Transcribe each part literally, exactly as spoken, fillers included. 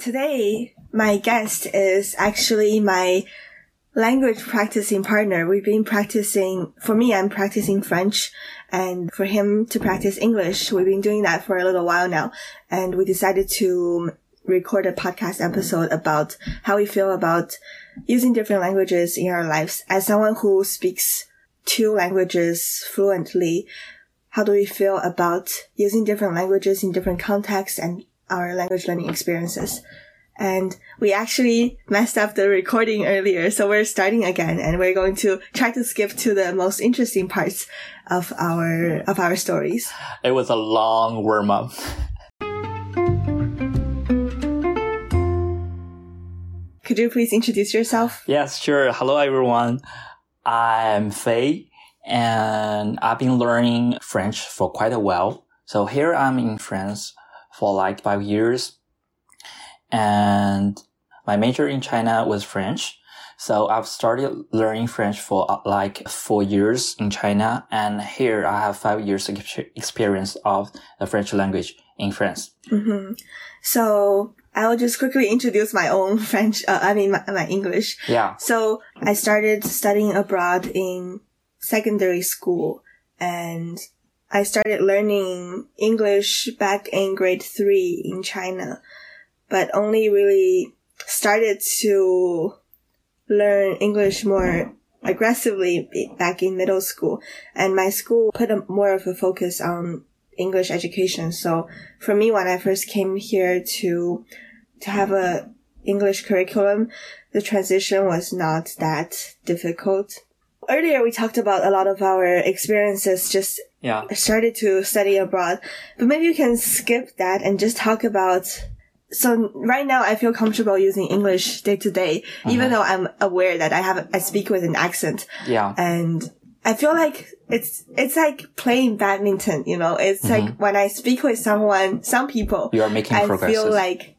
today, my guest is actually my language practicing partner. We've been practicing, for me, I'm practicing French, and for him to practice English. We've been doing that for a little while now, and we decided to record a podcast episode about how we feel about using different languages in our lives. As someone who speaks two languages fluently, how do we feel about using different languages in different contexts and our language learning experiences? And we actually messed up the recording earlier, so we're starting again, and we're going to try to skip to the most interesting parts of our of our stories. It was a long warm-up. Could you please introduce yourself? Yes, sure. Hello, everyone. I'm Fei, and I've been learning French for quite a while. So here I'm in France for like five years. And my major in China was French. So I've started learning French for uh, like four years in China. And here I have five years of experience of the French language in France. Mm-hmm. So I will just quickly introduce my own French, uh, I mean my, my English. Yeah. So I started studying abroad in secondary school, and I started learning English back in grade three in China, but only really started to learn English more aggressively back in middle school. And my school put a, more of a focus on English education. So for me, when I first came here to to have a English curriculum, the transition was not that difficult. Earlier, we talked about a lot of our experiences just yeah. started to study abroad, but maybe you can skip that and just talk about. So right now I feel comfortable using English day to day, mm-hmm. even though I'm aware that I have, I speak with an accent. Yeah. And I feel like it's, it's like playing badminton, you know, it's mm-hmm. like when I speak with someone, some people, you are making I progress. feel like,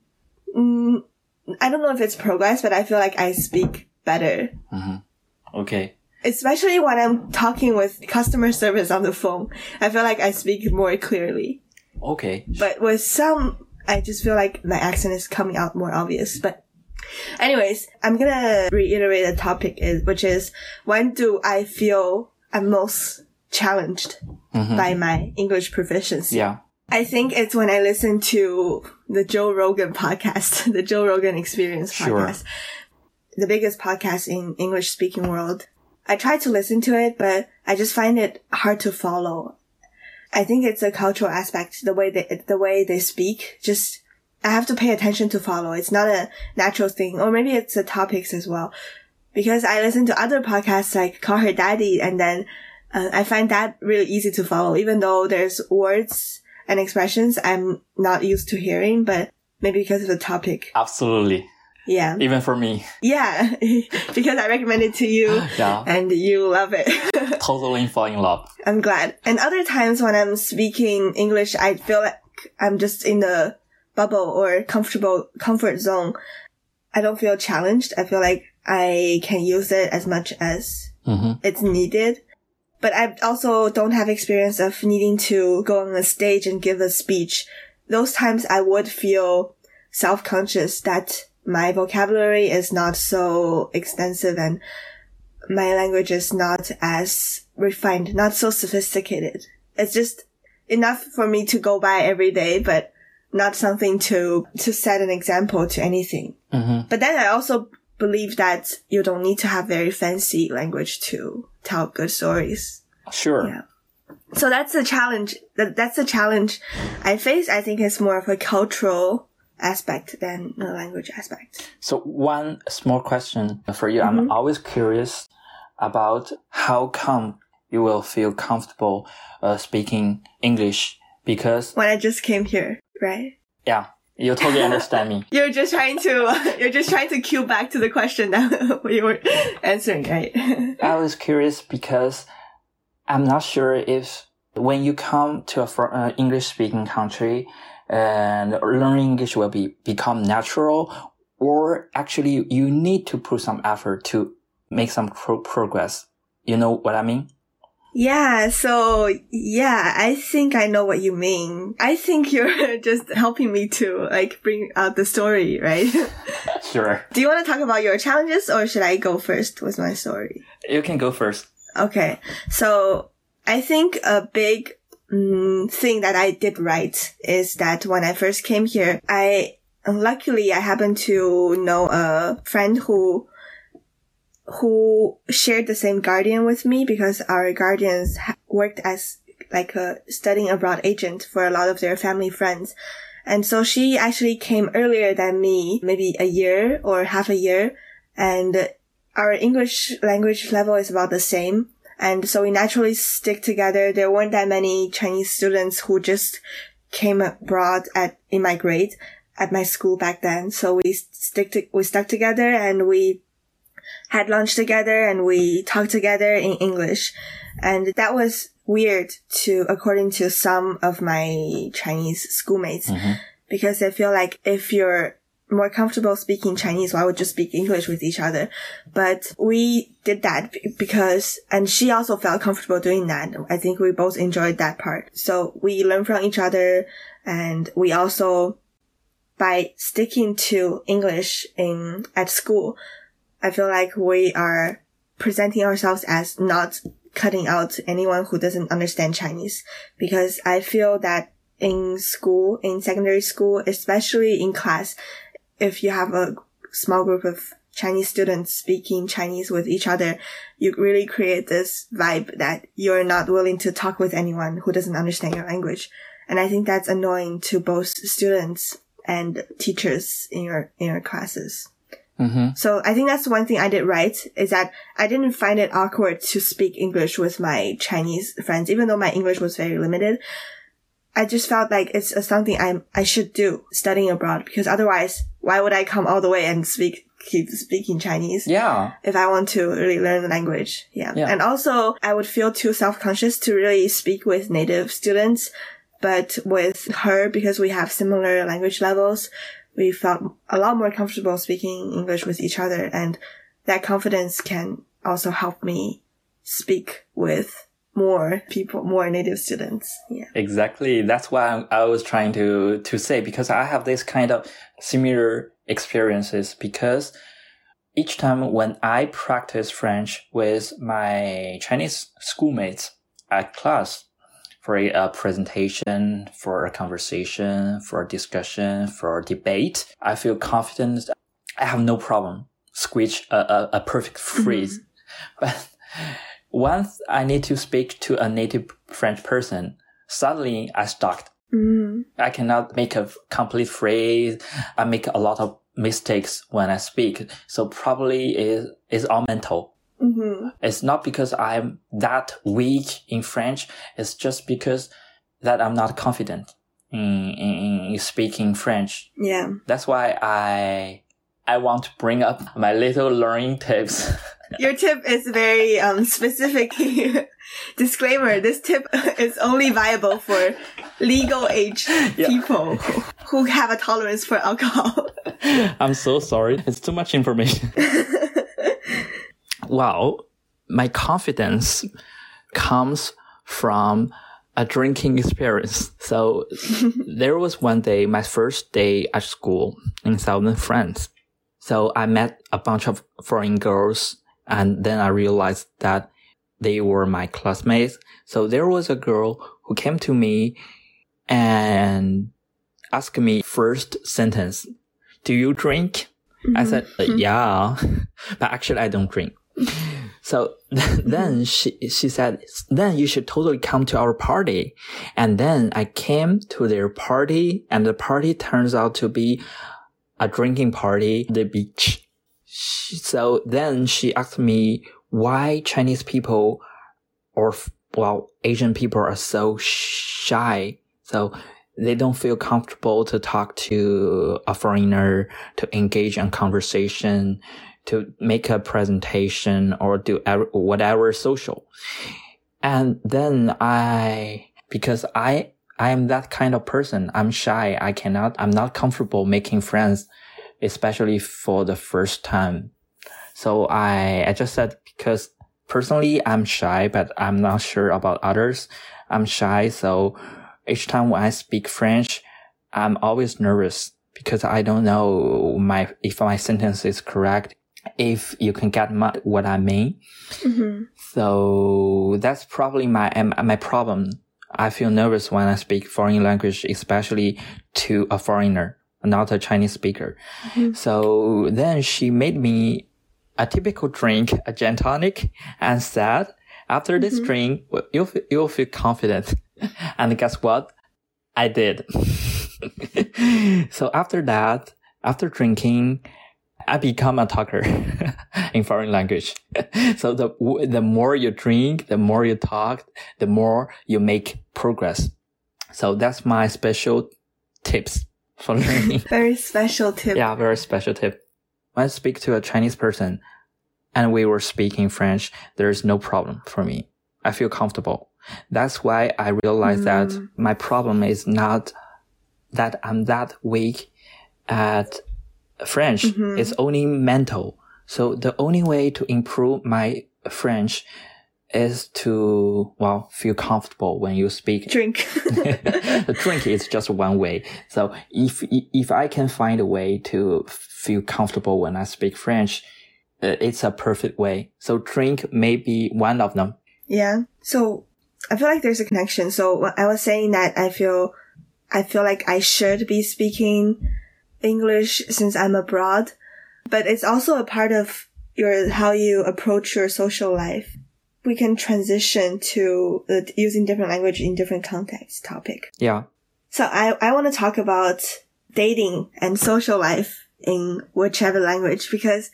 mm, I don't know if it's progress, but I feel like I speak better. Mm-hmm. Okay. Especially when I'm talking with customer service on the phone, I feel like I speak more clearly. Okay. But with some, I just feel like my accent is coming out more obvious. But anyways, I'm gonna reiterate the topic is, which is, when do I feel I'm most challenged mm-hmm. by my English proficiency? Yeah. I think it's when I listen to the Joe Rogan podcast, the Joe Rogan Experience podcast, sure. the biggest podcast in English speaking world. I try to listen to it, but I just find it hard to follow. I think it's a cultural aspect, the way they, the way they speak. Just, I have to pay attention to follow. It's not a natural thing. Or maybe it's the topics as well. Because I listen to other podcasts like Call Her Daddy, and then uh, I find that really easy to follow, even though there's words and expressions I'm not used to hearing, but maybe because of the topic. Absolutely. Yeah. Even for me. Yeah. Because I recommend it to you. Yeah. And you love it. Totally fall in love. I'm glad. And other times when I'm speaking English, I feel like I'm just in the bubble or comfortable comfort zone. I don't feel challenged. I feel like I can use it as much as mm-hmm. it's needed. But I also don't have experience of needing to go on a stage and give a speech. Those times I would feel self-conscious that my vocabulary is not so extensive and my language is not as refined, not so sophisticated. It's just enough for me to go by every day, but not something to, to set an example to anything. Mm-hmm. But then I also believe that you don't need to have very fancy language to tell good stories. Sure. Yeah. So that's the challenge. That, that's the challenge I face. I think it's more of a cultural aspect than a language aspect. So one small question for you. Mm-hmm. I'm always curious about how come you will feel comfortable uh, speaking English, because when I just came here, right? Yeah, you totally understand me. You're just trying to you're just trying to cue back to the question that we were answering, right? I was curious because I'm not sure if when you come to a uh, English speaking country, and learning English will be become natural, or actually you need to put some effort to make some pro- progress. You know what I mean? Yeah, so yeah, I think I know what you mean. I think you're just helping me to like bring out the story, right? Sure. Do you want to talk about your challenges or should I go first with my story? You can go first. Okay. So I think a big mm, thing that I did right is that when I first came here, I luckily I happened to know a friend who who shared the same guardian with me because our guardians ha- worked as like a studying abroad agent for a lot of their family friends. And so she actually came earlier than me, maybe a year or half a year. And our English language level is about the same. And so we naturally stick together. There weren't that many Chinese students who just came abroad at, in my grade at my school back then. So we stick to, we stuck together and we had lunch together and we talked together in English. And that was weird to, according to some of my Chinese schoolmates, mm-hmm. because I feel like if you're more comfortable speaking Chinese, why would you speak English with each other? But we did that because, and she also felt comfortable doing that. I think we both enjoyed that part. So we learned from each other and we also, by sticking to English in, at school, I feel like we are presenting ourselves as not cutting out anyone who doesn't understand Chinese. Because I feel that in school, in secondary school, especially in class, if you have a small group of Chinese students speaking Chinese with each other, you really create this vibe that you're not willing to talk with anyone who doesn't understand your language. And I think that's annoying to both students and teachers in your, in your classes. Mm-hmm. So I think that's one thing I did right, is that I didn't find it awkward to speak English with my Chinese friends, even though my English was very limited. I just felt like it's something I I should do studying abroad, because otherwise, why would I come all the way and speak keep speaking Chinese? Yeah. If I want to really learn the language. Yeah. yeah. And also, I would feel too self-conscious to really speak with native students, but with her, because we have similar language levels, we felt a lot more comfortable speaking English with each other, and that confidence can also help me speak with more people, more native students. Yeah. Exactly. That's what I was trying to, to say, because I have this kind of similar experiences, because each time when I practice French with my Chinese schoolmates at class, for a, a presentation, for a conversation, for a discussion, for a debate, I feel confident. I have no problem squeeze a, a, a perfect phrase. Mm-hmm. But once I need to speak to a native French person, suddenly I stuck. Mm-hmm. I cannot make a complete phrase. I make a lot of mistakes when I speak. So probably it is all mental. Mm-hmm. It's not because I'm that weak in French. It's just because that I'm not confident in, in, in speaking French. Yeah. That's why I I want to bring up my little learning tips. Your tip is very um specific. Disclaimer, this tip is only viable for legal age yeah. people who have a tolerance for alcohol. I'm so sorry. It's too much information. Well, my confidence comes from a drinking experience. So there was one day, my first day at school in southern France. So I met a bunch of foreign girls, and then I realized that they were my classmates. So there was a girl who came to me and asked me first sentence, "Do you drink?" Mm-hmm. I said, uh, yeah, but actually I don't drink. So then she, she said, then you should totally come to our party. And then I came to their party, and the party turns out to be a drinking party at the beach. So then she asked me why Chinese people or, well, Asian people are so shy. So they don't feel comfortable to talk to a foreigner, to engage in conversation, to make a presentation or do whatever social. And then I, because I, I am that kind of person. I'm shy. I cannot, I'm not comfortable making friends, especially for the first time. So I, I just said, because personally, I'm shy, but I'm not sure about others. I'm shy, so each time when I speak French, I'm always nervous because I don't know my if my sentence is correct, if you can get my, what I mean. Mm-hmm. So that's probably my my problem. I feel nervous when I speak foreign language, especially to a foreigner, not a Chinese speaker. Mm-hmm. So then she made me a typical drink, a gin tonic, and said, after this mm-hmm. drink, you'll, you'll feel confident. And guess what? I did. So after that, after drinking, I become a talker in foreign language. So the, the more you drink, the more you talk, the more you make progress. So that's my special tips for learning. Very special tip. Yeah, very special tip. When I speak to a Chinese person and we were speaking French, there's no problem for me. I feel comfortable. That's why I realized mm. that my problem is not that I'm that weak at French. Mm-hmm. It's only mental. So the only way to improve my French is to, well, feel comfortable when you speak. Drink. The drink is just one way. So if, if I can find a way to feel comfortable when I speak French, it's a perfect way. So drink may be one of them. Yeah. So I feel like there's a connection. So I was saying that I feel, I feel like I should be speaking English since I'm abroad, but it's also a part of your, how you approach your social life. We can transition to uh, using different language in different contexts topic. Yeah. So I, I want to talk about dating and social life in whichever language, because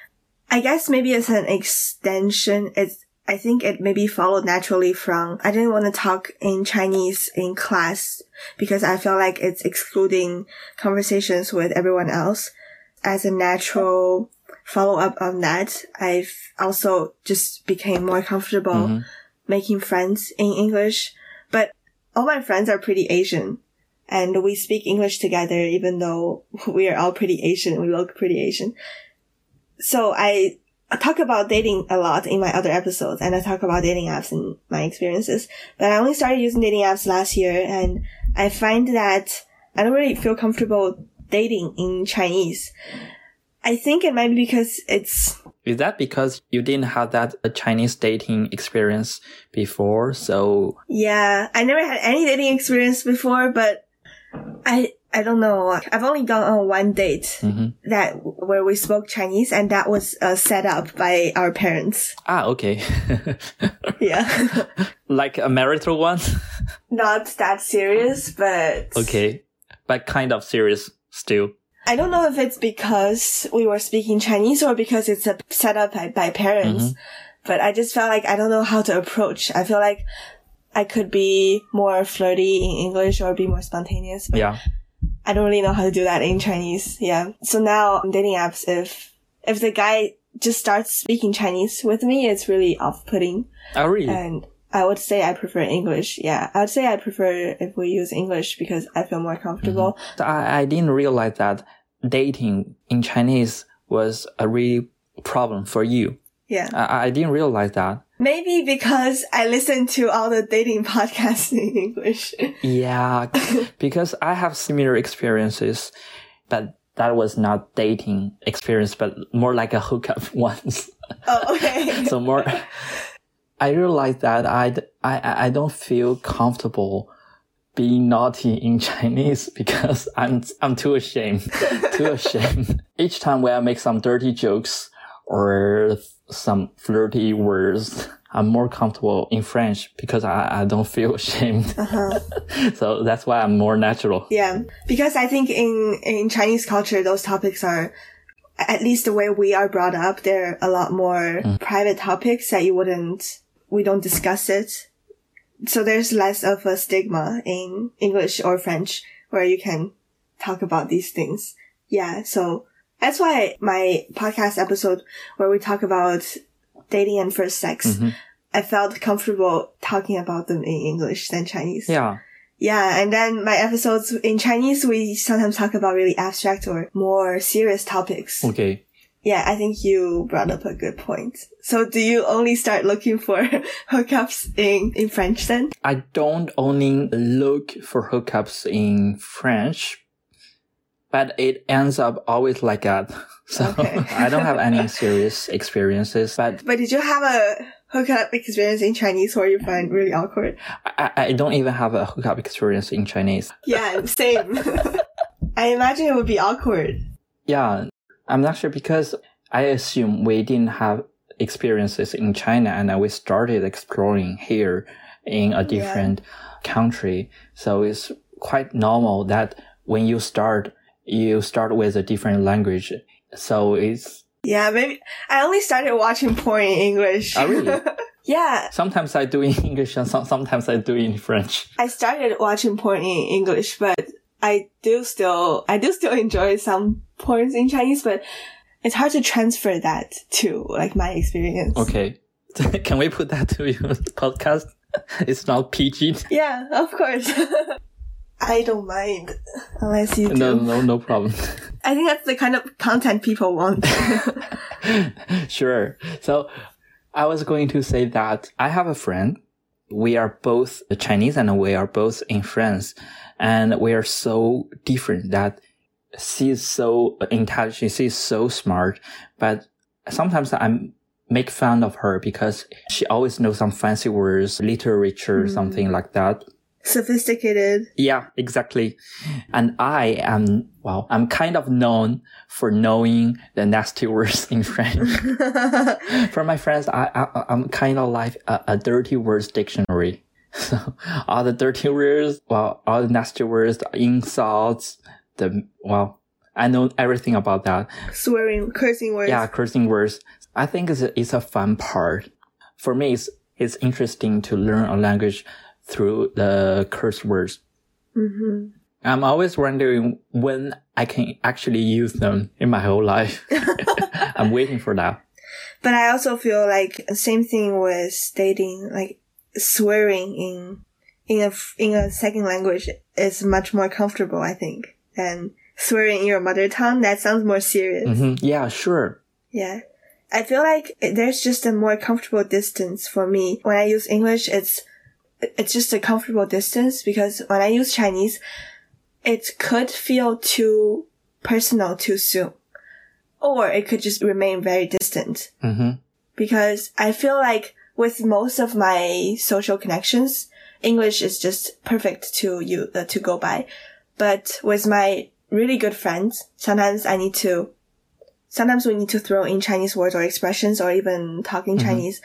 I guess maybe it's an extension. It's, I think it maybe followed naturally from, I didn't want to talk in Chinese in class because I felt like it's excluding conversations with everyone else. As a natural follow-up on that, I've also just became more comfortable mm-hmm. making friends in English. But all my friends are pretty Asian, and we speak English together even though we are all pretty Asian. We look pretty Asian. So I talk about dating a lot in my other episodes, and I talk about dating apps and my experiences. But I only started using dating apps last year, and I find that I don't really feel comfortable dating in Chinese. I think it might be because it's... Is that because you didn't have that uh, Chinese dating experience before? So... Yeah, I never had any dating experience before, but I... I don't know. I've only gone on one date mm-hmm. that where we spoke Chinese, and that was uh, set up by our parents. Ah, okay. Yeah. Like a marital one? Not that serious, but... Okay. But kind of serious still. I don't know if it's because we were speaking Chinese or because it's a set up by, by parents, mm-hmm. but I just felt like I don't know how to approach. I feel like I could be more flirty in English or be more spontaneous. But yeah. I don't really know how to do that in Chinese. Yeah. So now on dating apps, if, if the guy just starts speaking Chinese with me, it's really off-putting. Oh, really? And I would say I prefer English. Yeah. I would say I prefer if we use English because I feel more comfortable. Mm-hmm. So I, I didn't realize that dating in Chinese was a real problem for you. Yeah. I, I didn't realize that. Maybe because I listen to all the dating podcasts in English. Yeah, because I have similar experiences, but that was not dating experience, but more like a hookup ones. Oh, okay. So more, I realized that I, I, I don't feel comfortable being naughty in Chinese because I'm, I'm too ashamed, too ashamed. Each time when I make some dirty jokes or some flirty words, I'm more comfortable in French because I, I don't feel ashamed. Uh-huh. So that's why I'm more natural. Yeah. Because I think in, in Chinese culture, those topics are, at least the way we are brought up, they're a lot more mm. private topics that you wouldn't, we don't discuss it. So there's less of a stigma in English or French where you can talk about these things. Yeah. So that's why my podcast episode where we talk about dating and first sex, mm-hmm. I felt comfortable talking about them in English than Chinese. Yeah. Yeah. And then my episodes in Chinese, we sometimes talk about really abstract or more serious topics. Okay. Yeah, I think you brought up a good point. So do you only start looking for hookups in, in French then? I don't only look for hookups in French, but it ends up always like that. So okay. I don't have any serious experiences. But but did you have a hookup experience in Chinese or you find really awkward? I, I don't even have a hookup experience in Chinese. Yeah, same. I imagine it would be awkward. Yeah, I'm not sure because I assume we didn't have experiences in China and we started exploring here in a different yeah. country. So it's quite normal that when you start, you start with a different language. So it's... Yeah, maybe I only started watching porn in English. Oh, really? Yeah. Sometimes I do in English and some, sometimes I do in French. I started watching porn in English, but I do still, I do still enjoy some porns in Chinese, but it's hard to transfer that to like my experience. Okay. Can we put that to your podcast? It's not P G. Yeah, of course. I don't mind unless you do. No, no, no problem. I think that's the kind of content people want. Sure. So I was going to say that I have a friend. We are both Chinese and we are both in France. And we are so different that she is so intelligent. She is so smart. But sometimes I make fun of her because she always knows some fancy words, literature, mm. something like that. Sophisticated. Yeah, exactly. And I am, well, I'm kind of known for knowing the nasty words in French. For my friends, I, I, I'm kind of like a, a dirty words dictionary. So all the dirty words, well, all the nasty words, the insults, the, well, I know everything about that. Swearing, cursing words. Yeah, cursing words. I think it's a, it's a fun part. For me, it's, it's interesting to learn a language through the curse words. Mm-hmm. I'm always wondering when I can actually use them in my whole life. I'm waiting for that. But I also feel like same thing with stating, like swearing in, in a, in a second language is much more comfortable, I think, than swearing in your mother tongue. That sounds more serious. Mm-hmm. Yeah, sure. Yeah. I feel like there's just a more comfortable distance for me. When I use English, it's, it's just a comfortable distance because when I use Chinese, it could feel too personal too soon. Or it could just remain very distant. Mm-hmm. Because I feel like with most of my social connections, English is just perfect to you, uh, to go by. But with my really good friends, sometimes I need to, sometimes we need to throw in Chinese words or expressions or even talking mm-hmm. Chinese.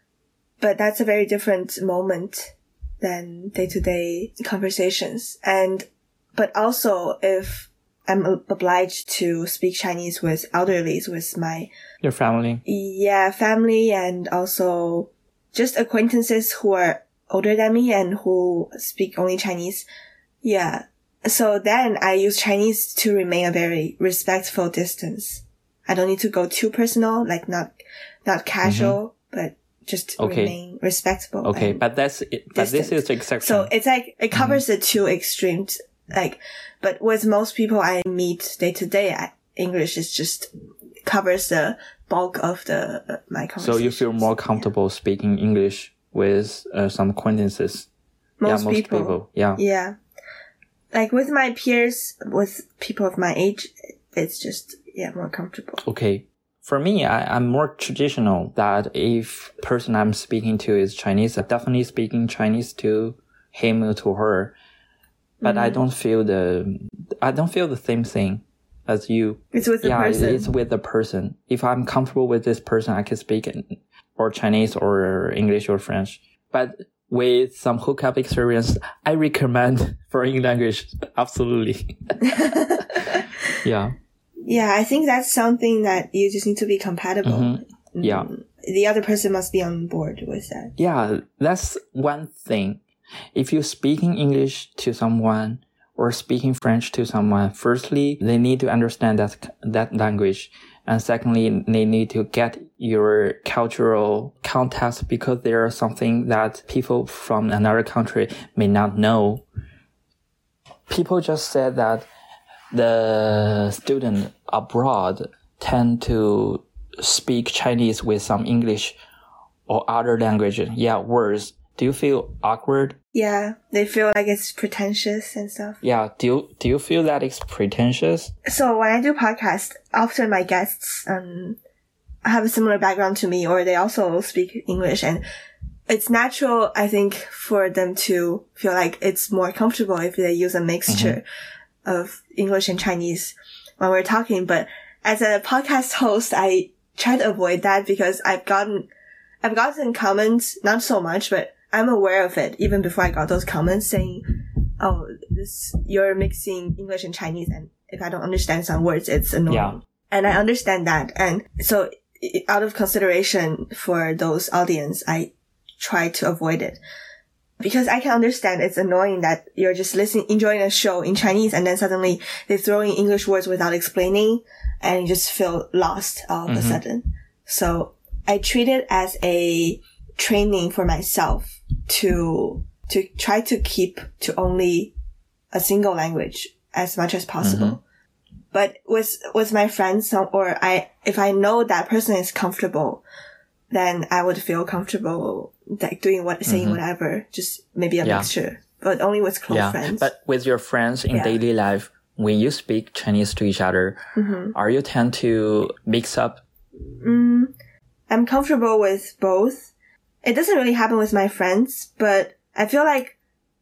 But that's a very different moment than day-to-day conversations. And, but also if I'm obliged to speak Chinese with elderlies, with my... Your family? Yeah, family and also just acquaintances who are older than me and who speak only Chinese. Yeah. So then I use Chinese to remain a very respectful distance. I don't need to go too personal, like not, not casual, mm-hmm. but just okay. remain respectable. Okay, but that's it. But this is the exception. So it's like, it covers mm-hmm. the two extremes. Like, but with most people I meet day to day, English is just covers the bulk of the, uh, my conversation. So you feel more comfortable yeah. speaking English with uh, some acquaintances? Most, yeah, most people. people. Yeah. Yeah. Like with my peers, with people of my age, it's just, yeah, more comfortable. Okay. For me, I, I'm more traditional that if person I'm speaking to is Chinese, I'm definitely speaking Chinese to him or to her. But mm-hmm. I don't feel the, I don't feel the same thing as you. It's with the yeah, person. It's with the person. If I'm comfortable with this person, I can speak in, or Chinese or English or French. But with some hookup experience, I recommend foreign language. Absolutely. Yeah. Yeah, I think that's something that you just need to be compatible. Mm-hmm. Yeah. The other person must be on board with that. Yeah, that's one thing. If you're speaking English to someone or speaking French to someone, firstly, they need to understand that, that language. And secondly, they need to get your cultural context because there is something that people from another country may not know. People just said that the student abroad tend to speak Chinese with some English or other language, yeah, words, do you feel awkward? Yeah, they feel like it's pretentious and stuff. Yeah, do you, do you feel that it's pretentious? So when I do podcasts, often my guests um have a similar background to me, or they also speak English, and it's natural, I think, for them to feel like it's more comfortable if they use a mixture mm-hmm. of English and Chinese when we're talking. But as a podcast host, I try to avoid that because I've gotten, I've gotten comments, not so much, but I'm aware of it even before I got those comments saying, oh, this, you're mixing English and Chinese, and if I don't understand some words, it's annoying. Yeah. And I understand that. And so out of consideration for those audience, I try to avoid it. Because I can understand it's annoying that you're just listening, enjoying a show in Chinese, and then suddenly they throw in English words without explaining, and you just feel lost all of mm-hmm. a sudden. So I treat it as a training for myself to, to try to keep to only a single language as much as possible. Mm-hmm. But with, with my friends, or I, if I know that person is comfortable, then I would feel comfortable like doing what, saying mm-hmm. whatever, just maybe a yeah. mixture, but only with close yeah. friends. But with your friends in yeah. daily life, when you speak Chinese to each other, mm-hmm. are you tend to mix up? Mm, I'm comfortable with both. It doesn't really happen with my friends, but I feel like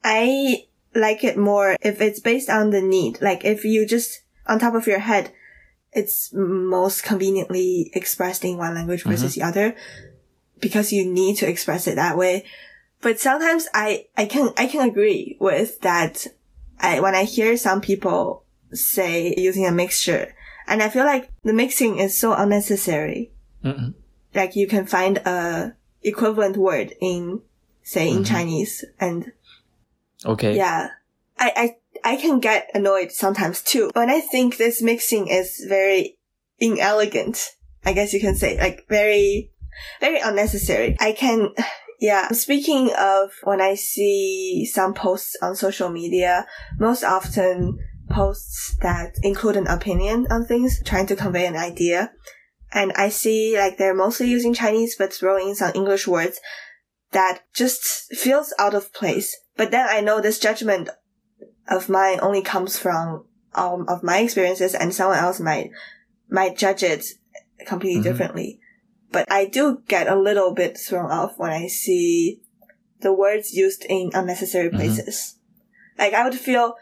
I like it more if it's based on the need. Like if you just, on top of your head, it's most conveniently expressed in one language versus mm-hmm. the other because you need to express it that way. But sometimes I, I can, I can agree with that. I, when I hear some people say using a mixture, and I feel like the mixing is so unnecessary. Mm-mm. Like you can find a equivalent word in, say, in mm-hmm. Chinese, and okay. Yeah. I, I, I can get annoyed sometimes too. When I think this mixing is very inelegant, I guess you can say, like very, very unnecessary. I can, yeah. Speaking of when I see some posts on social media, most often posts that include an opinion on things, trying to convey an idea. And I see like they're mostly using Chinese, but throwing in some English words that just feels out of place. But then I know this judgment of mine only comes from um, of my experiences, and someone else might might judge it completely mm-hmm. differently. But I do get a little bit thrown off when I see the words used in unnecessary places. Mm-hmm. Like I would feel,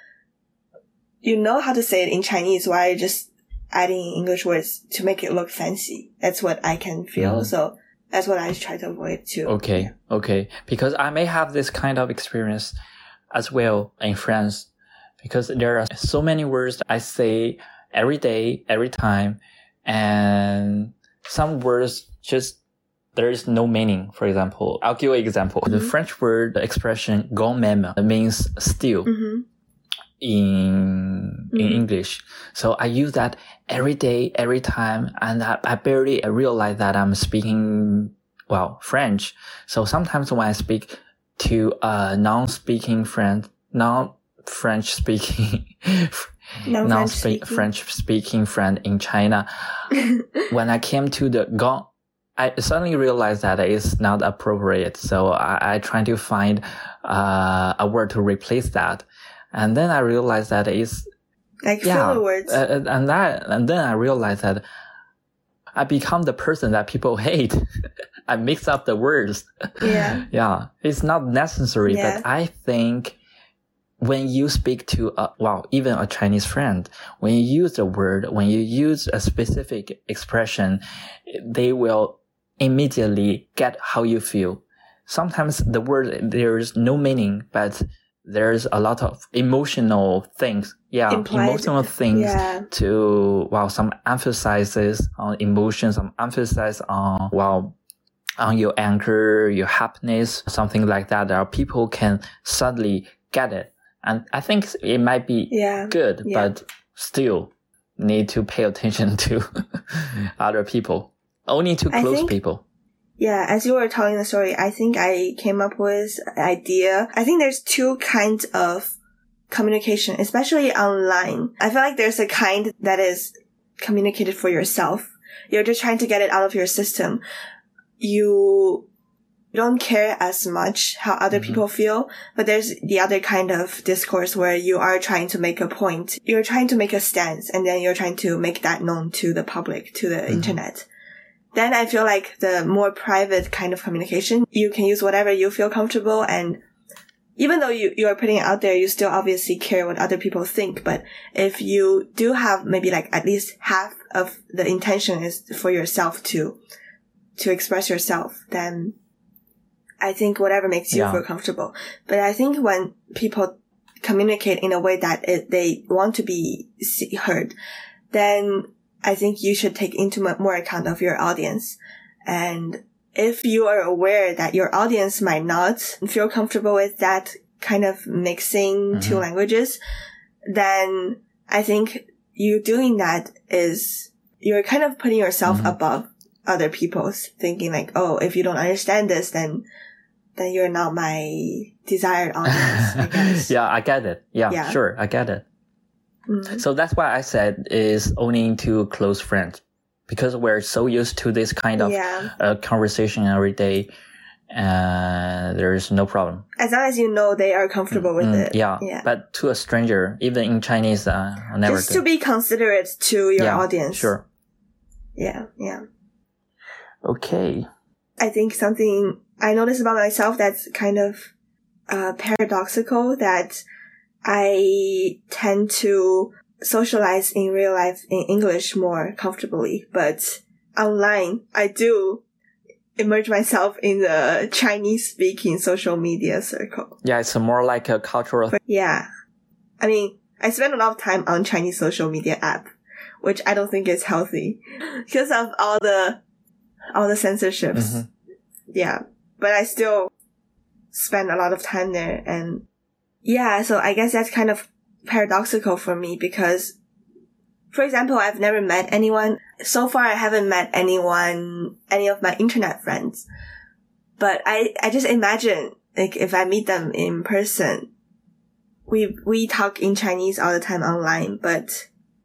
you know how to say it in Chinese, why are you just adding English words to make it look fancy? That's what I can feel. Mm-hmm. So that's what I try to avoid too. Okay, okay. Because I may have this kind of experience as well in France. Because there are so many words I say every day, every time, and some words just, there is no meaning. For example, I'll give you an example. Mm-hmm. The French word, the expression grand même means still mm-hmm. in, in mm-hmm. English. So I use that every day, every time, and I, I barely realize that I'm speaking, well, French. So sometimes when I speak to a non-speaking friend, non French speaking, no non French, French speaking friend in China, when I came to the gong, I suddenly realized that it's not appropriate. So I, I tried to find uh, a word to replace that, and then I realized that it's like yeah, filler words, uh, and that, and then I realized that I become the person that people hate. I mix up the words. Yeah, yeah, it's not necessary, yeah. but I think. When you speak to a, well, even a Chinese friend, when you use the word, when you use a specific expression, they will immediately get how you feel. Sometimes the word, there is no meaning, but there's a lot of emotional things. Yeah, implied, emotional things yeah. to, well, some emphasis on emotion, some emphasis on, well, on your anger, your happiness, something like that. There are people can suddenly get it. And I think it might be yeah, good, yeah. but still need to pay attention to other people. Only to close think, people. Yeah, as you were telling the story, I think I came up with an idea. I think there's two kinds of communication, especially online. I feel like there's a kind that is communicate it for yourself. You're just trying to get it out of your system. You don't care as much how other mm-hmm. people feel, but there's the other kind of discourse where you are trying to make a point. You're trying to make a stance, and then you're trying to make that known to the public, to the mm-hmm. internet. Then I feel like the more private kind of communication, you can use whatever you feel comfortable, and even though you, you are putting it out there, you still obviously care what other people think. But if you do have maybe like at least half of the intention is for yourself to, to express yourself, then I think whatever makes you yeah. feel comfortable. But I think when people communicate in a way that it, they want to be heard, then I think you should take into more account of your audience. And if you are aware that your audience might not feel comfortable with that kind of mixing mm-hmm. two languages, then I think you doing that is, you're kind of putting yourself mm-hmm. above other people's, thinking like, oh, if you don't understand this, then then you're not my desired audience, I guess. Yeah, I get it. Yeah, yeah. Sure, I get it. Mm-hmm. So that's why I said is only to close friends, because we're so used to this kind of yeah. uh, conversation every day, and uh, there is no problem. As long as you know they are comfortable mm-hmm. with it. Yeah. yeah, but to a stranger, even in Chinese, uh, I never Just do. to be considerate to your yeah, audience. Sure. Yeah, yeah. Okay. I think something I noticed about myself that's kind of uh, paradoxical, that I tend to socialize in real life in English more comfortably, but online I do immerse myself in the Chinese speaking social media circle. Yeah, it's more like a cultural. But yeah. I mean, I spend a lot of time on Chinese social media app, which I don't think is healthy because of all the all the censorships. Mm-hmm. Yeah. But I still spend a lot of time there, and yeah, so I guess that's kind of paradoxical for me because, for example, I've never met anyone. So far, I haven't met anyone, any of my internet friends. But I, I just imagine, like, if I meet them in person, we, we talk in Chinese all the time online, but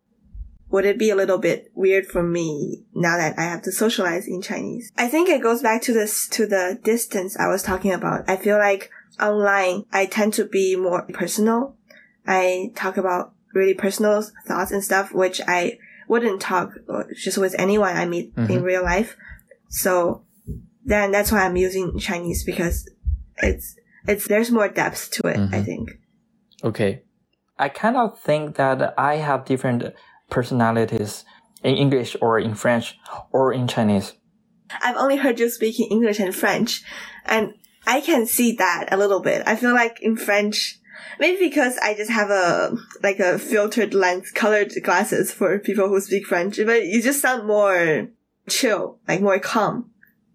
would it be a little bit weird for me now that I have to socialize in Chinese? I think it goes back to this, to the distance I was talking about. I feel like online, I tend to be more personal. I talk about really personal thoughts and stuff, which I wouldn't talk just with anyone I meet mm-hmm. in real life. So then that's why I'm using Chinese, because it's, it's, there's more depth to it, mm-hmm. I think. Okay. I kind of think that I have different personalities in English or in French or in Chinese. I've only heard you speaking English and French, and I can see that a little bit. I feel like in French, maybe because I just have a, like a filtered lens, colored glasses for people who speak French, but you just sound more chill, like more calm.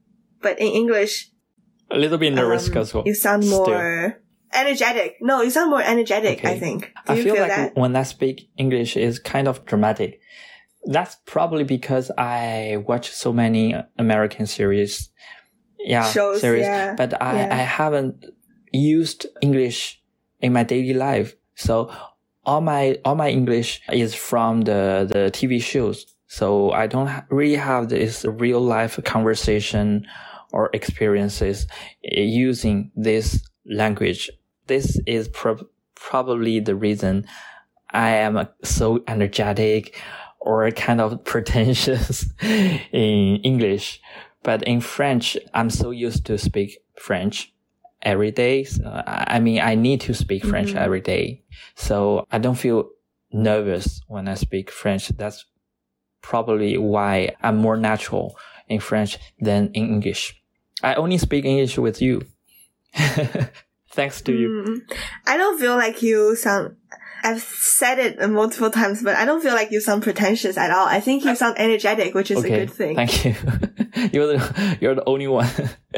But in English, a little bit nervous um, as well. You sound more Still. energetic. No, you sound more energetic, okay. I think. Do I you feel, feel like that? when I speak English is kind of dramatic. That's probably because I watch so many American series. Yeah, Shows, series. Yeah. But I, yeah. I haven't used English in my daily life. So all my, all my English is from the, the T V shows. So I don't ha- really have this real life conversation or experiences using this language. This is pro- probably the reason I am so energetic or kind of pretentious in English. But in French, I'm so used to speak French every day. So, I mean, I need to speak French mm-hmm. every day. So I don't feel nervous when I speak French. That's probably why I'm more natural in French than in English. I only speak English with you. Thanks to you. Mm, I don't feel like you sound, I've said it multiple times, but I don't feel like you sound pretentious at all. I think you sound energetic, which is okay, a good thing. Thank you. You're the, you're the only one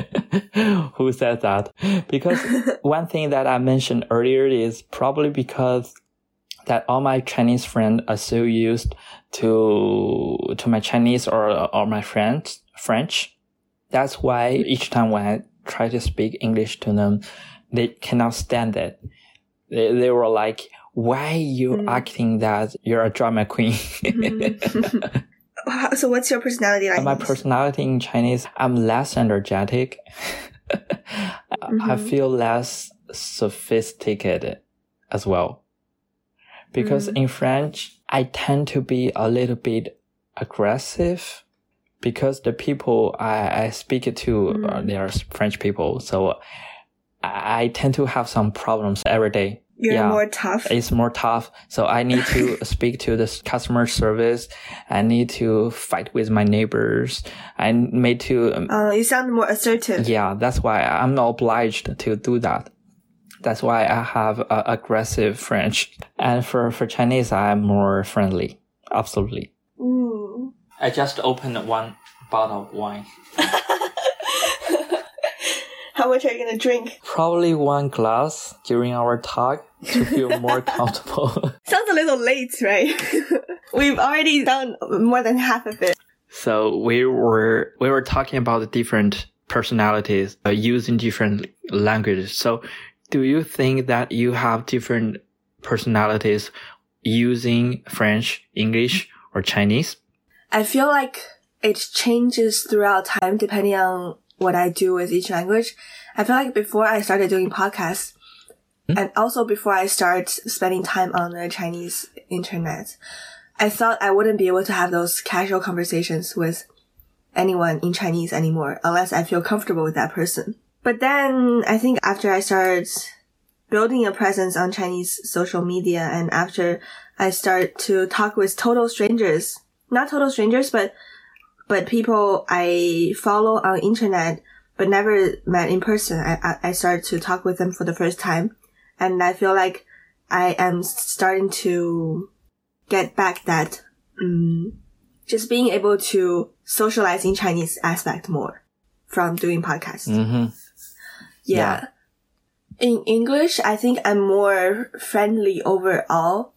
who said that. Because one thing that I mentioned earlier is probably because that all my Chinese friends are so used to, to my Chinese or, or my friends, French. That's why each time when I try to speak English to them, they cannot stand it. They, they were like, why you Mm. acting that you're a drama queen? Mhm. So what's your personality like? My personality in Chinese, I'm less energetic. I Mhm. feel less sophisticated as well. Because Mm. in French, I tend to be a little bit aggressive because the people I, I speak to, Mm. uh, they are French people. So I, I tend to have some problems every day. You're Yeah. more tough. It's more tough. So I need to speak to the customer service. I need to fight with my neighbors. I need to, um, Oh, you sound more assertive. yeah, that's why I'm not obliged to do that. That's why I have uh, aggressive French. And for, for Chinese, I'm more friendly. Absolutely. Mm. I just opened one bottle of wine. How much are you gonna drink? Probably one glass during our talk to feel more comfortable. Sounds a little late, right? We've already done more than half of it. So we were we were talking about the different personalities uh, using different languages. So do you think that you have different personalities using French, English, or Chinese? I feel like it changes throughout time depending on what I do with each language. I feel like before I started doing podcasts, Hmm? and also before I start spending time on the Chinese internet, I thought I wouldn't be able to have those casual conversations with anyone in Chinese anymore unless I feel comfortable with that person. But then I think after I started building a presence on Chinese social media and after I start to talk with total strangers, not total strangers, but but people I follow on internet but never met in person, I, I, I started to talk with them for the first time. And I feel like I am starting to get back that um, just being able to socialize in Chinese aspect more from doing podcasts. Mm-hmm. Yeah. In English, I think I'm more friendly overall,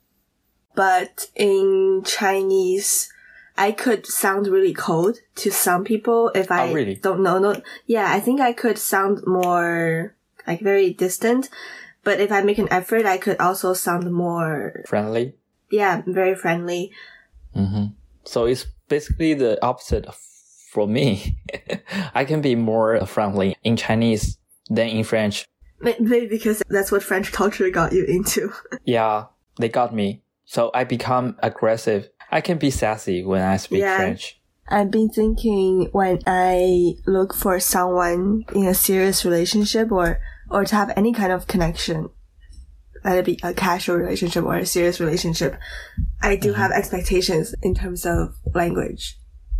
but in Chinese, I could sound really cold to some people if I Oh, really? don't know. No, yeah, I think I could sound more like very distant, but if I make an effort, I could also sound more, Friendly? yeah, very friendly. Mm-hmm. So it's basically the opposite for me. I can be more friendly in Chinese than in French. Maybe because that's what French culture got you into. Yeah, they got me. So I become aggressive. I can be sassy when I speak Yeah. French. I've been thinking when I look for someone in a serious relationship or, or to have any kind of connection, let it be a casual relationship or a serious relationship, I do Mm-hmm. have expectations in terms of language.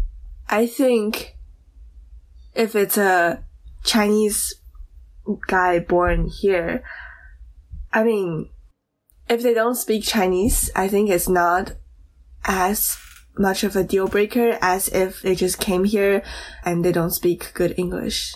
I think if it's a Chinese guy born here, I mean, if they don't speak Chinese, I think it's not as much of a deal breaker as if they just came here and they don't speak good English.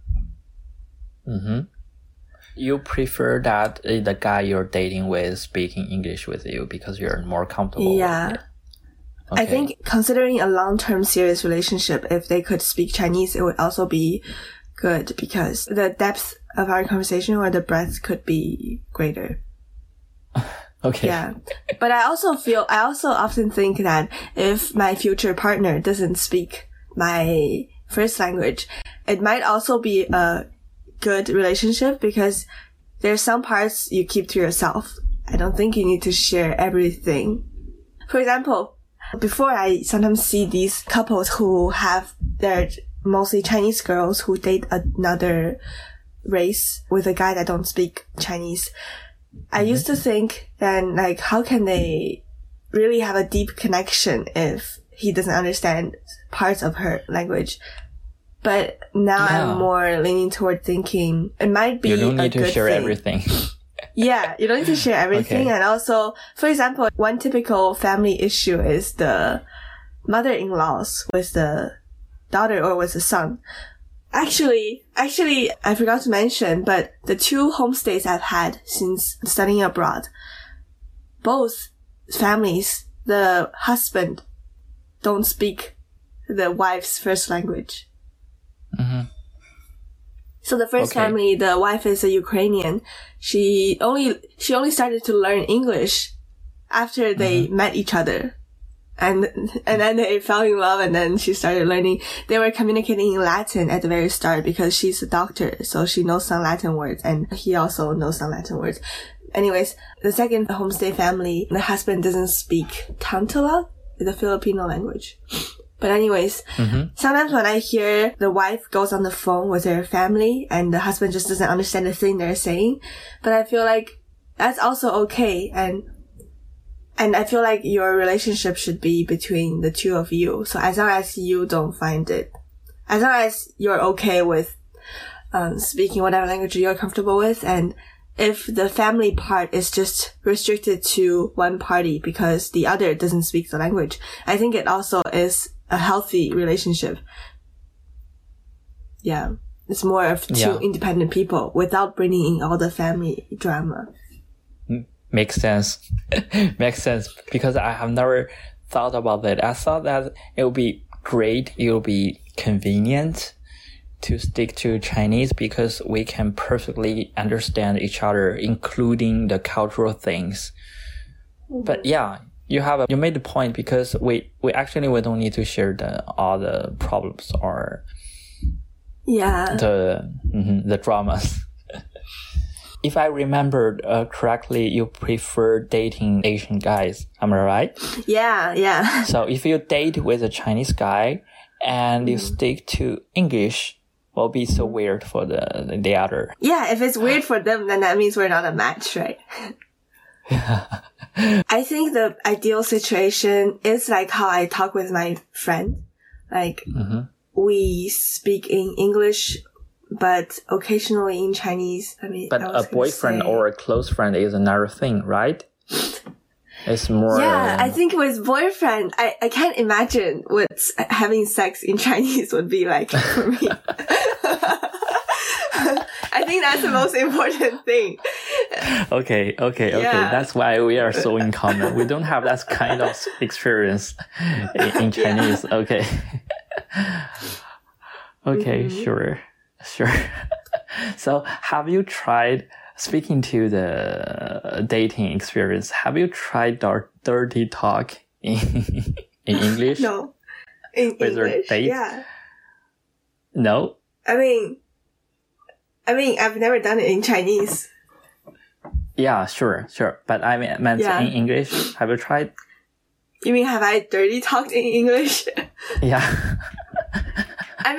Mm-hmm. You prefer that uh, the guy you're dating with speaking English with you because you're more comfortable Yeah. with it. I Okay. think considering a long-term serious relationship, if they could speak Chinese, it would also be good because the depth of our conversation or the breadth could be greater. Okay. Yeah. But I also feel, I also often think that if my future partner doesn't speak my first language, it might also be a good relationship because there's some parts you keep to yourself. I don't think you need to share everything. For example, before I sometimes see these couples who have their mostly Chinese girls who date another race with a guy that don't speak Chinese. I used to think then, like, how can they really have a deep connection if he doesn't understand parts of her language? But now Yeah. I'm more leaning toward thinking it might be You don't a need to good share thing. everything. Yeah, you don't need to share everything. Okay. And also, for example, one typical family issue is the mother-in-laws with the daughter or with the son. Actually, actually, I forgot to mention, but the two homestays I've had since studying abroad, both families, the husband don't speak the wife's first language. Mm-hmm. So the first Okay. family, the wife is a Ukrainian. She only she only started to learn English after they Mm-hmm. met each other. And and then they fell in love, and then she started learning. They were communicating in Latin at the very start because she's a doctor, so she knows some Latin words, and he also knows some Latin words. Anyways, the second homestay family, the husband doesn't speak Tagalog, the Filipino language. But anyways, Mm-hmm. sometimes when I hear the wife goes on the phone with her family and the husband just doesn't understand the thing they're saying, but I feel like that's also okay, and and I feel like your relationship should be between the two of you. So as long as you don't find it, as long as you're okay with um, speaking whatever language you're comfortable with, and if the family part is just restricted to one party because the other doesn't speak the language, I think it also is a healthy relationship. Yeah. It's more of two Yeah. independent people without bringing in all the family drama. Makes sense. Makes sense. Because I have never thought about that. I thought that it would be great. It would be convenient to stick to Chinese because we can perfectly understand each other, including the cultural things. Mm-hmm. But yeah, you have a, you made the point because we, we actually, we don't need to share the, all the problems or Yeah. the, mm-hmm, the dramas. If I remembered uh, correctly, you prefer dating Asian guys. Am I right? Yeah, yeah. So if you date with a Chinese guy and you stick to English, will be so weird for the the other. Yeah, if it's weird for them, then that means we're not a match, right? I think the ideal situation is like how I talk with my friend. Like, Mm-hmm. we speak in English, but occasionally in Chinese. I mean, But I a was gonna boyfriend say- or a close friend is another thing, right? It's more. Yeah, uh, I think with boyfriend, I, I can't imagine what having sex in Chinese would be like for me. I think that's the most important thing. Okay, okay, okay. Yeah. That's why we are so in common. We don't have that kind of experience in, in Chinese. Yeah. Okay. Okay, mm-hmm. sure, sure. So have you tried, speaking to the dating experience, have you tried dar- dirty talk in, in English? No. In with English, your yeah. No? I mean, I mean, I've never done it in Chinese. Yeah, sure, sure. But I mean, meant Yeah. in English. Have you tried? You mean, have I dirty talked in English? Yeah. I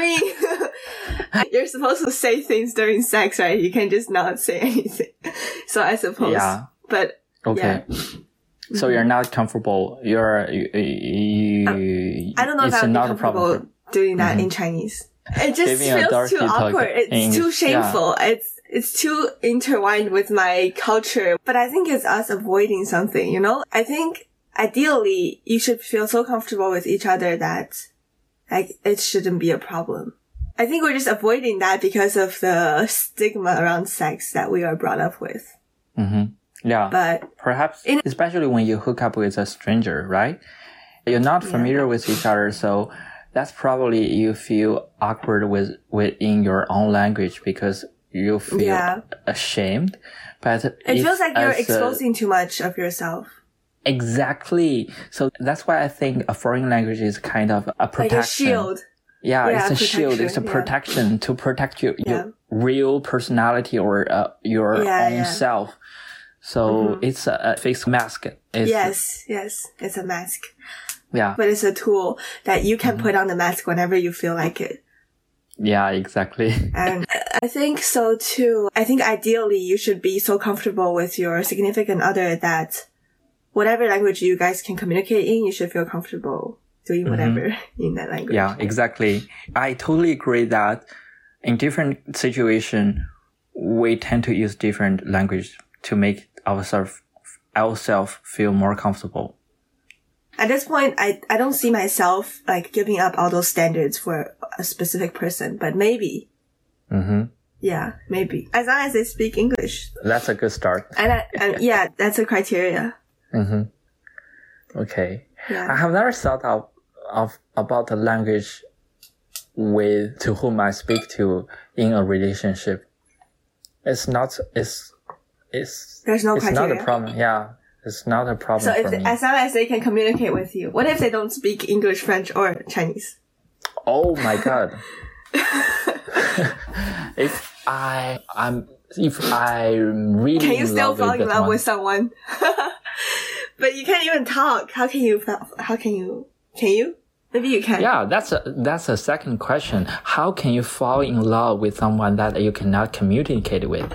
mean, you're supposed to say things during sex, right? You can just not say anything. So I suppose. Yeah. But, Okay. yeah. So you're not comfortable. You're, you, you, Um, I don't know if it's I'd be not a comfortable problem. doing that Mhm. in Chinese. It just Giving a feels dirty too talk awkward. in It's English, too yeah. shameful. It's it's too intertwined with my culture. But I think it's us avoiding something, you know? I think ideally you should feel so comfortable with each other that like it shouldn't be a problem. I think we're just avoiding that because of the stigma around sex that we are brought up with. Mm-hmm. Yeah. But perhaps, in- especially when you hook up with a stranger, right? You're not familiar Yeah. with each other, so that's probably you feel awkward with within your own language because you feel Yeah. ashamed. But it if feels like you're as a- exposing too much of yourself. Exactly. So that's why I think a foreign language is kind of a protection. Like a shield. Yeah, Yeah, it's a shield. protection, It's a yeah. protection to protect your, Yeah. your real personality or uh, your Yeah, own yeah. self. So Mhm. it's a, a face mask. It's, Yes, yes. It's a mask. Yeah. But it's a tool that you can Mm-hmm. put on the mask whenever you feel like it. Yeah, exactly. And I think so too. I think ideally you should be so comfortable with your significant other that whatever language you guys can communicate in, you should feel comfortable doing whatever in that language. Yeah, exactly. I totally agree that in different situation, we tend to use different language to make ourselves ourselves feel more comfortable. At this point, I, I don't see myself like giving up all those standards for a specific person, but maybe. Mm-hmm. Yeah, maybe. As long as they speak English. That's a good start. And, I, and yeah, that's a criteria. Mm-hmm. Okay. I Yeah. have never thought of, of about the language with to whom I speak to in a relationship. It's not, it's, it's, There's no it's criteria. not a problem. Yeah. It's not a problem So for if, me. as long as they can communicate with you. What if they don't speak English, French, or Chinese? Oh my God. if I, I'm, if I'm really Can you in still love fall with in that love one, with someone? But you can't even talk. How can you, how can you, can you? Maybe you can. yeah, that's a, that's a second question. How can you fall in love with someone that you cannot communicate with?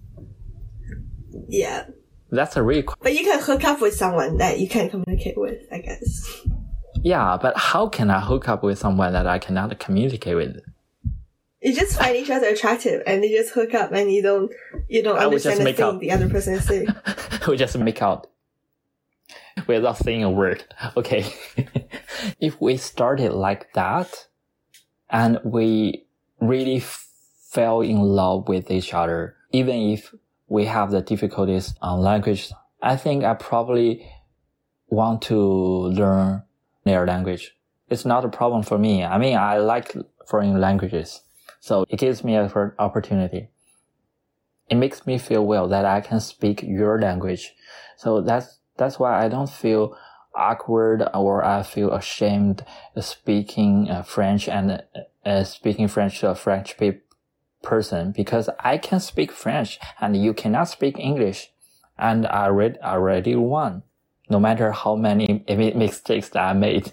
Yeah. That's a real But you can hook up with someone that you can communicate with, I guess. Yeah, but how can I hook up with someone that I cannot communicate with? You just find each other attractive and you just hook up and you don't, you don't I would just understand the make thing out. the other person is saying. We just make out without saying a word. Okay. If we started like that and we really f- fell in love with each other, even if we have the difficulties on language, I think I probably want to learn their language. It's not a problem for me. I mean, I like foreign languages, so it gives me an opportunity. It makes me feel well that I can speak your language. So that's, that's why I don't feel awkward or I feel ashamed speaking uh, French and uh, speaking French to a French pe- person, because I can speak French and you cannot speak English, and I already, already won, no matter how many mistakes that I made.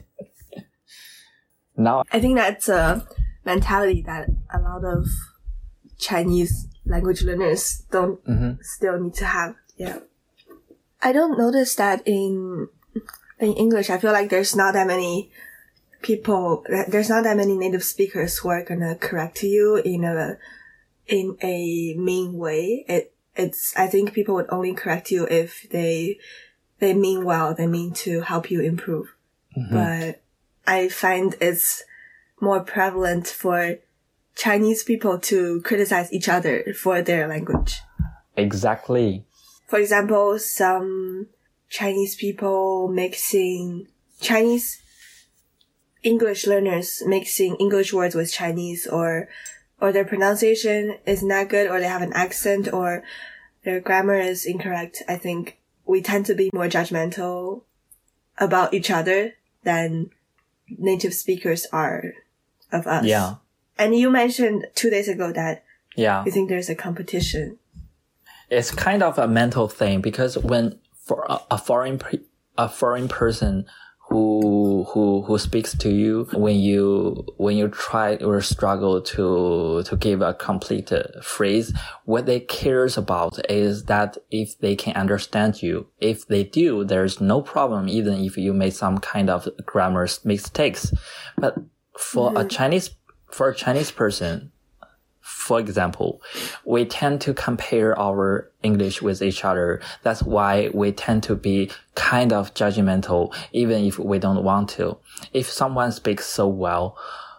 Now, I think that's a mentality that a lot of Chinese language learners don't mm-hmm. still need to have. Yeah. I don't notice that in in English. I feel like there's not that many people, there's not that many native speakers who are gonna correct you in a in a mean way. It it's I think people would only correct you if they they mean well, they mean to help you improve. Mm-hmm. But I find it's more prevalent for Chinese people to criticize each other for their language. Exactly. For example, some Chinese people mixing Chinese English learners mixing English words with Chinese, or or their pronunciation is not good, or they have an accent, or their grammar is incorrect. I think we tend to be more judgmental about each other than native speakers are of us. Yeah. And you mentioned two days ago that yeah. you think there's a competition. It's kind of a mental thing, because when for a, a foreign a foreign person who who who speaks to you, when you when you try or struggle to to give a complete uh, phrase, what they cares about is that if they can understand you. If they do, there's no problem, even if you made some kind of grammar mistakes. But for mm-hmm. a Chinese for a Chinese person, for example, we tend to compare our English with each other. That's why we tend to be kind of judgmental, even if we don't want to. If someone speaks so well,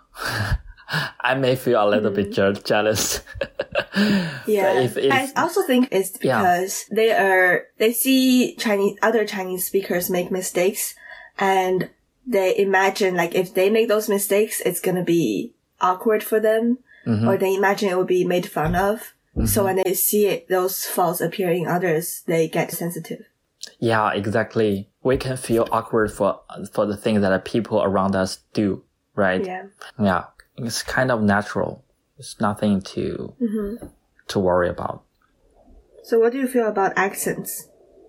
I may feel a little mm. bit je- jealous. Yeah. If, if, I also think it's because yeah. they are, they see Chinese, other Chinese speakers make mistakes, and they imagine, like, if they make those mistakes, it's gonna be awkward for them. Mm-hmm. Or they imagine it will be made fun of. Mm-hmm. So when they see it, those faults appear in others, they get sensitive. Yeah, exactly. We can feel awkward for for the things that people around us do, right? Yeah. Yeah. It's kind of natural. It's nothing to mm-hmm. to worry about. So what do you feel about accents?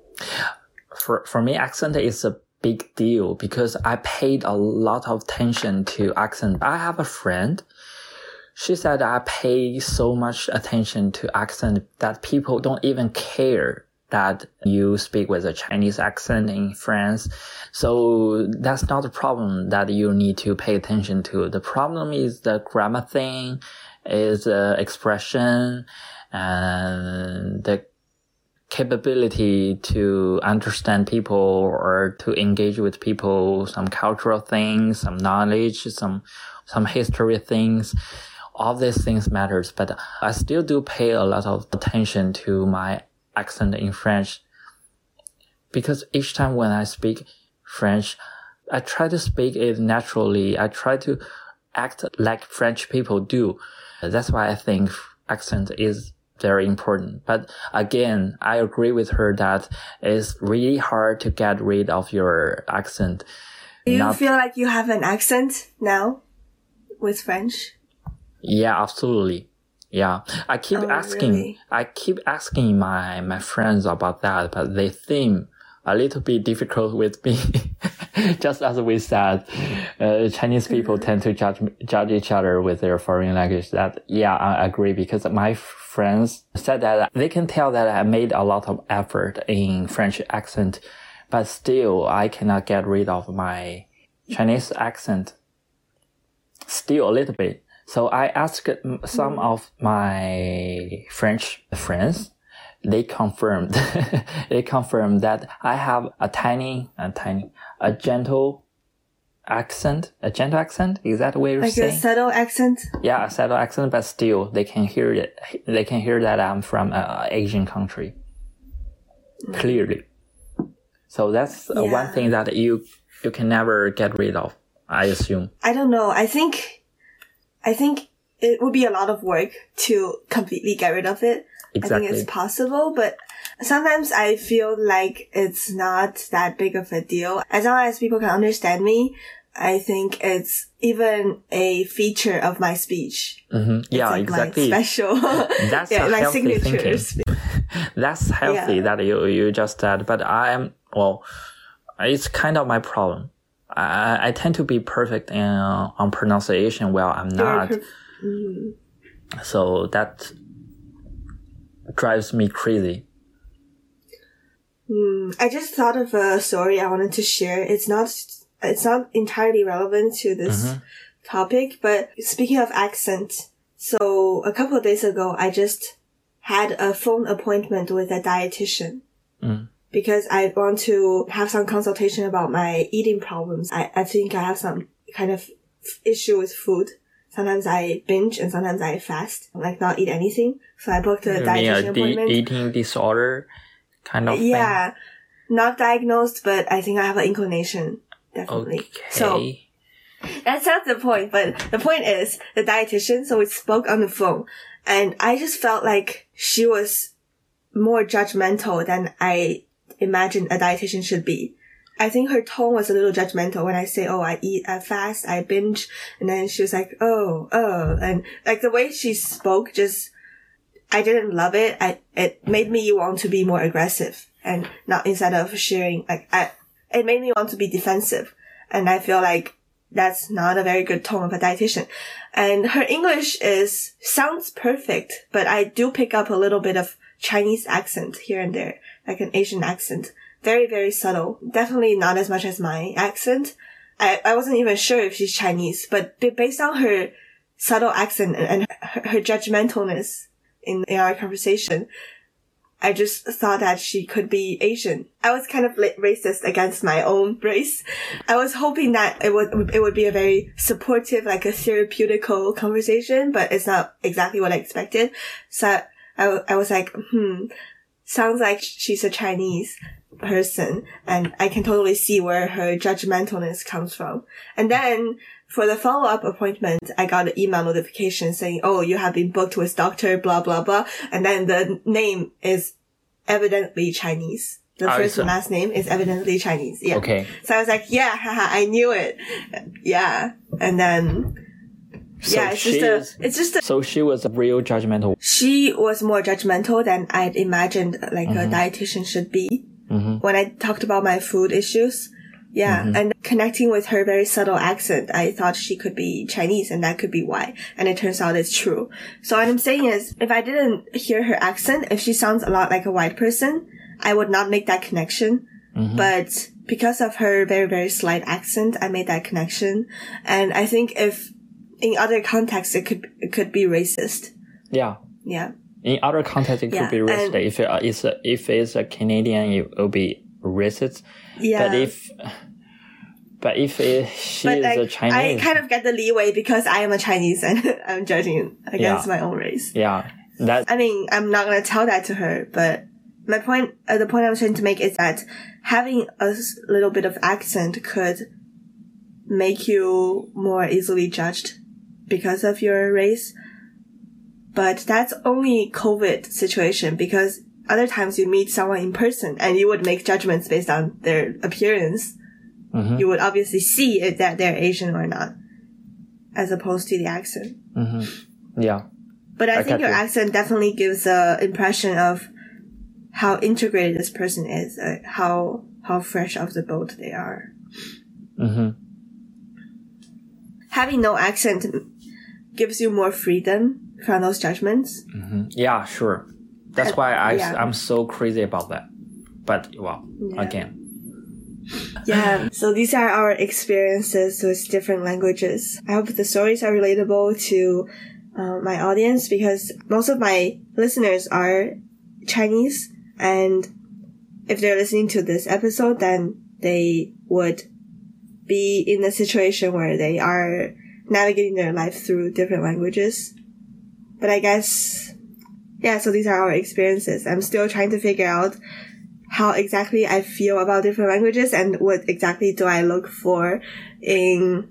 For for me, accent is a big deal, because I paid a lot of attention to accent. I have a friend. She said I pay so much attention to accent that people don't even care that you speak with a Chinese accent in France. So that's not a problem that you need to pay attention to. The problem is the grammar thing, is the expression, and the capability to understand people or to engage with people, some cultural things, some knowledge, some, some history things. All these things matters, but I still do pay a lot of attention to my accent in French, because each time when I speak French, I try to speak it naturally. I try to act like French people do. That's why I think accent is very important. But again, I agree with her that it's really hard to get rid of your accent. Do you Not... feel like you have an accent now with French? Yeah, absolutely. Yeah. I keep oh, asking, really? I keep asking my, my friends about that, but they seem a little bit difficult with me. Just as we said, uh, Chinese people tend to judge, judge each other with their foreign language. That, yeah, I agree, because my friends said that they can tell that I made a lot of effort in French accent, but still I cannot get rid of my Chinese accent. Still a little bit. So I asked some of my French friends. They confirmed, they confirmed that I have a tiny, a tiny, a gentle accent, a gentle accent. Is that the way you're like saying? Like a subtle accent? Yeah, a subtle accent, but still they can hear it. They can hear that I'm from an Asian country. Mm. Clearly. So that's yeah. one thing that you, you can never get rid of, I assume. I don't know. I think, I think it would be a lot of work to completely get rid of it. Exactly. I think it's possible, but sometimes I feel like it's not that big of a deal. As long as people can understand me, I think it's even a feature of my speech. Mm-hmm. Yeah, like exactly. My special. That's yeah, a my healthy signature thinking. That's healthy yeah. that you, you just said, but I'm, well, it's kind of my problem. I, I tend to be perfect in, uh, on pronunciation while I'm not. Perf- mm-hmm. So that drives me crazy. Mm, I just thought of a story I wanted to share. It's not, it's not entirely relevant to this mm-hmm. topic, but speaking of accent, so a couple of days ago, I just had a phone appointment with a dietitian mm. because I want to have some consultation about my eating problems. I, I think I have some kind of issue with food. Sometimes I binge and sometimes I fast, like not eat anything. So I booked a you dietitian mean a appointment. Di- eating disorder kind of yeah, thing? Not diagnosed, but I think I have an inclination, definitely. Okay. So that's not the point, but the point is the dietitian, so we spoke on the phone and I just felt like she was more judgmental than I imagined a dietitian should be. I think her tone was a little judgmental when I say, oh, I eat, I fast, I binge. And then she was like, oh, oh. And like the way she spoke, just, I didn't love it. I, it made me want to be more aggressive and not instead of sharing, like, I, it made me want to be defensive. And I feel like that's not a very good tone of a dietitian. And her English is, sounds perfect, but I do pick up a little bit of Chinese accent here and there, like an Asian accent. Very, very subtle. Definitely not as much as my accent. I, I wasn't even sure if she's Chinese, but based on her subtle accent and her, her judgmentalness in, in our conversation, I just thought that she could be Asian. I was kind of racist against my own race. I was hoping that it would, it would be a very supportive, like a therapeutical conversation, but it's not exactly what I expected. So I, I was like, hmm, sounds like she's a Chinese person, and I can totally see where her judgmentalness comes from. And then for the follow-up appointment, I got an email notification saying, oh, you have been booked with doctor blah blah blah, and then the name is evidently Chinese. The oh, first and last name is evidently Chinese. Yeah. Okay. So I was like, yeah, haha, I knew it. Yeah. And then So yeah, it's just a, it's just a, so she was a real judgmental. She was more judgmental than I'd imagined like mm-hmm. a dietitian should be. Mm-hmm. When I talked about my food issues. Yeah. Mm-hmm. And connecting with her very subtle accent, I thought she could be Chinese and that could be why. And it turns out it's true. So what I'm saying is, if I didn't hear her accent, if she sounds a lot like a white person, I would not make that connection. Mm-hmm. But because of her very, very slight accent, I made that connection. And I think if in other contexts, it could, it could be racist. Yeah. Yeah. In other contexts, it yeah. could be racist. And if it's a, if it's a Canadian, it will be racist. Yeah. But if, but if it, she but is like, a Chinese, I kind of get the leeway because I am a Chinese and I'm judging against yeah. my own race. Yeah. That. I mean, I'm not going to tell that to her, but my point, uh, the point I'm trying to make is that having a little bit of accent could make you more easily judged because of your race. But that's only COVID situation, because other times you meet someone in person and you would make judgments based on their appearance. Mm-hmm. You would obviously see if that they're Asian or not, as opposed to the accent. Mm-hmm. Yeah. But I, I think your you. accent definitely gives an impression of how integrated this person is, uh, how how fresh off the boat they are. Mm-hmm. Having no accent gives you more freedom from those judgments. Mm-hmm. Yeah, sure. That's why I, yeah. I'm so crazy about that. But, well, yeah. again. Yeah, so these are our experiences with different languages. I hope the stories are relatable to uh, my audience, because most of my listeners are Chinese, and if they're listening to this episode, then they would be in a situation where they are navigating their life through different languages. But I guess, yeah, so these are our experiences. I'm still trying to figure out how exactly I feel about different languages and what exactly do I look for in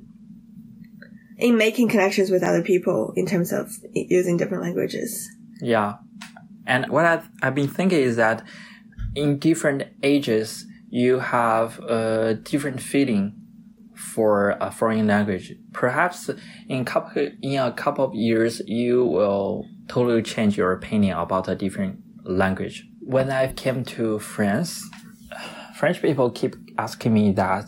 in making connections with other people in terms of using different languages. Yeah. And what I've, I've been thinking is that in different ages, you have a different feeling for a foreign language. Perhaps in couple in a couple of years, you will totally change your opinion about a different language. When I came to France, French people keep asking me that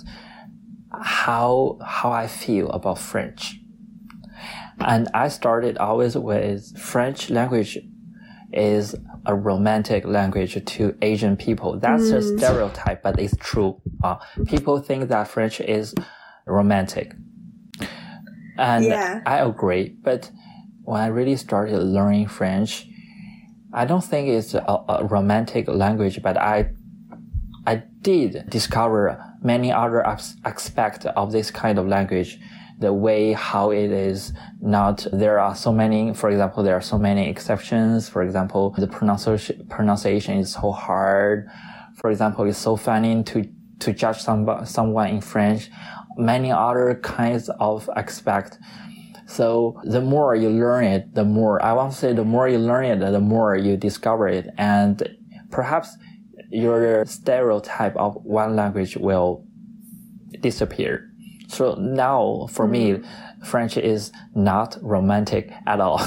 how how I feel about French, and I started always with French language is a romantic language to Asian people. That's mm. a stereotype, but it's true. Uh, people think that French is romantic. And yeah. I agree. But when I really started learning French, I don't think it's a, a romantic language, but I I did discover many other aspects of this kind of language. The way how it is not, there are so many, for example, there are so many exceptions. For example, the pronunciation, pronunciation is so hard. For example, it's so funny to, to judge some, someone in French. Many other kinds of aspects. So the more you learn it, the more, I want to say the more you learn it, the more you discover it. And perhaps your stereotype of one language will disappear. So now, for mm. me, French is not romantic at all.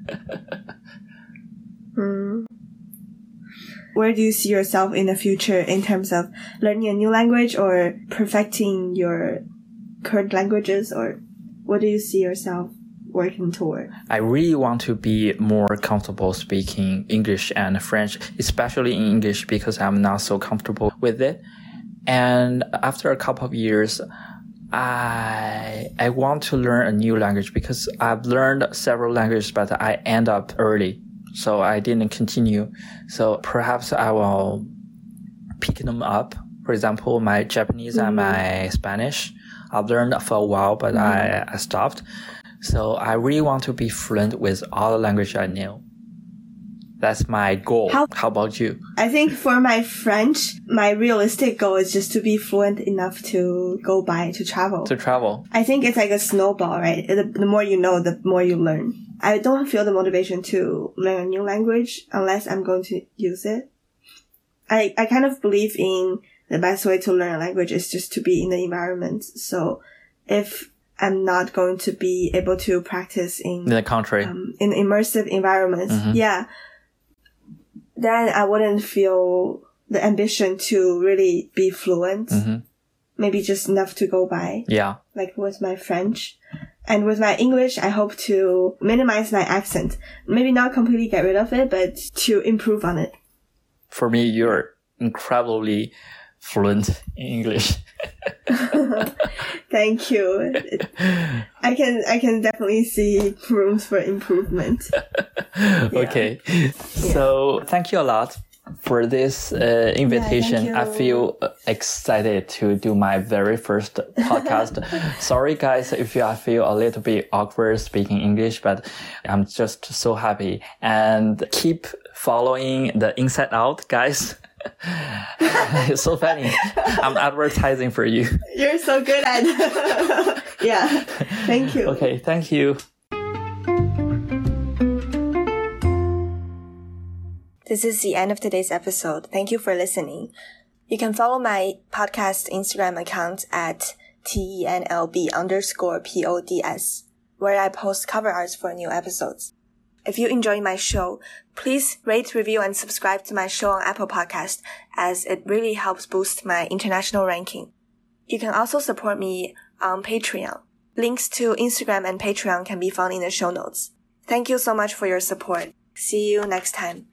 mm. Where do you see yourself in the future in terms of learning a new language or perfecting your current languages, or what do you see yourself working toward? I really want to be more comfortable speaking English and French, especially in English, because I'm not so comfortable with it. And after a couple of years, I I want to learn a new language because I've learned several languages, but I end up early, so I didn't continue. So perhaps I will pick them up. For example, my Japanese mm-hmm. and my Spanish, I've learned for a while, but mm-hmm. I, I stopped. So I really want to be fluent with all the language I know. That's my goal. How, How about you? I think for my French, my realistic goal is just to be fluent enough to go by, to travel. To travel. I think it's like a snowball, right? The, the more you know, the more you learn. I don't feel the motivation to learn a new language unless I'm going to use it. I, I kind of believe in the best way to learn a language is just to be in the environment. So if I'm not going to be able to practice in, in the country, um, in immersive environments, mm-hmm. yeah, then I wouldn't feel the ambition to really be fluent. Mm-hmm. Maybe just enough to go by. Yeah. Like with my French. And with my English, I hope to minimize my accent. Maybe not completely get rid of it, but to improve on it. For me, you're incredibly fluent in English. Thank you. I can I can definitely see rooms for improvement. Yeah. Okay. Yeah. So thank you a lot for this uh, invitation. Yeah, I feel excited to do my very first podcast. Sorry guys if I feel a little bit awkward speaking English, but I'm just so happy. And keep following the Inside Out, guys. It's so funny. I'm advertising for you. You're so good at it. Yeah. Thank you. Okay, thank you. This is the end of today's episode. Thank you for listening. You can follow my podcast Instagram account at tenlb underscore pods, where I post cover arts for new episodes. If you enjoy my show, please rate, review, and subscribe to my show on Apple Podcast, as it really helps boost my international ranking. You can also support me on Patreon. Links to Instagram and Patreon can be found in the show notes. Thank you so much for your support. See you next time.